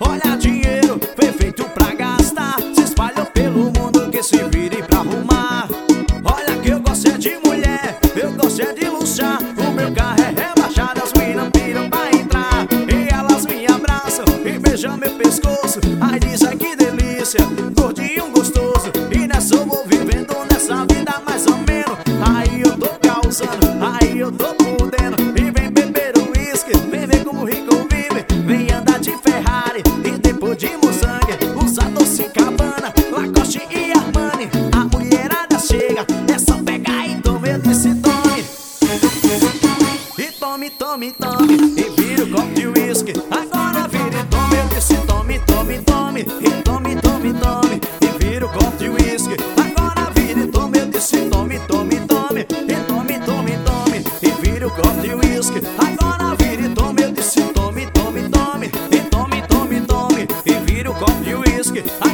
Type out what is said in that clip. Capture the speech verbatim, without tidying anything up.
Olha, dinheiro foi feito pra gastar, se espalhou pelo mundo, que se vire pra arrumar. Olha que eu gosto é de mulher, eu gosto é de luxar. O meu carro é rebaixado, as minas piram pra entrar. E elas me abraçam e beijam meu pescoço. Ai, diz, ai que delícia, gordinho gostoso. E nessa eu vou vivendo, nessa vida mais ou menos. Aí eu tô causando, aí eu tô podendo. E vem beber o uísque, vem ver como o rico vive. Vem andar de Ferrari e depois de Mustang. Usa Dolce and Gabbana, Lacoste e Armani. A mulherada chega, é só pegar e tome, eu disse tome. E tome, tome, tome, e vira o copo de uísque. Agora vira e tome, eu disse tome, tome, tome. E tome, tome, tome, e vira o copo de uísque. Agora vira e tome, eu disse tome, tome, tome. E tome, tome, tome, e vira o copo de uísque. Agora vira e tome, eu disse tome, tome, tome. E tome, tome, tome, e vira o copo de uísque.